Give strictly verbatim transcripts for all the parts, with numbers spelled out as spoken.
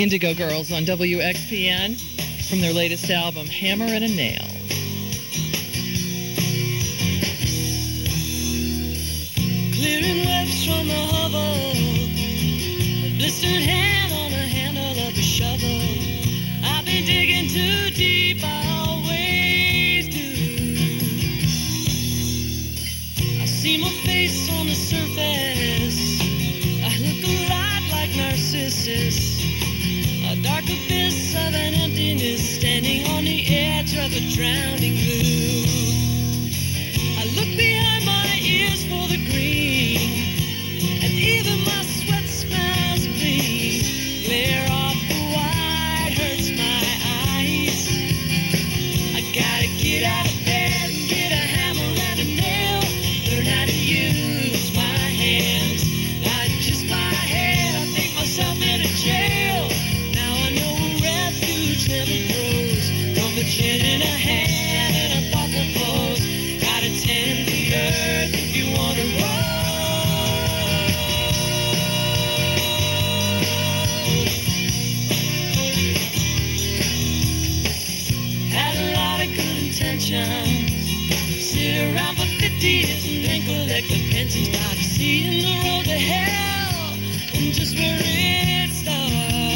Indigo Girls on W X P N from their latest album, Hammer and a Nail. Clearing webs from the hovel, a blistered hand on the handle of the shovel. I've been digging too deep, I always do. I see my face on the surface, I look a lot like Narcissus. A dark abyss of an emptiness standing on the edge of a drowning blue. I look behind my ears for the green, and even my sweat smells clean. Glare off the white hurts my eyes. I gotta get out of bed and get a hammer and a nail. Learn how to use my hands, not just my head. I think myself in a jail. Never grows from the chin in a hand and a thoughtful pose. Gotta tend the earth if you wanna roll. Had a lot of good intentions. Sit around for fifty years and then collect the pensions. Got to see in the road to hell and just where it starts.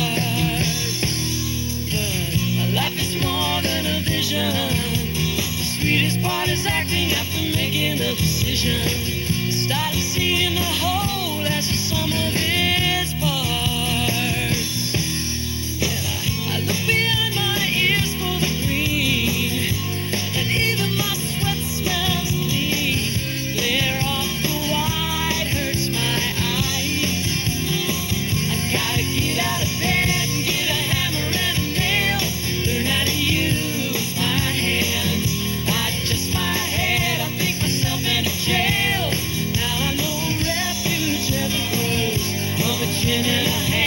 Life is more than a vision. The sweetest part is acting after making a decision. I started seeing the whole as the sum of its parts. And I, I look behind my ears for the green, and even my sweat smells clean. Glare off the white hurts my eyes. I gotta get out of bed and get a hammer and a nail. Learn how to use my hands, not just my head. I think myself in a jail. Now I know refuge never grows from a chin in a hand.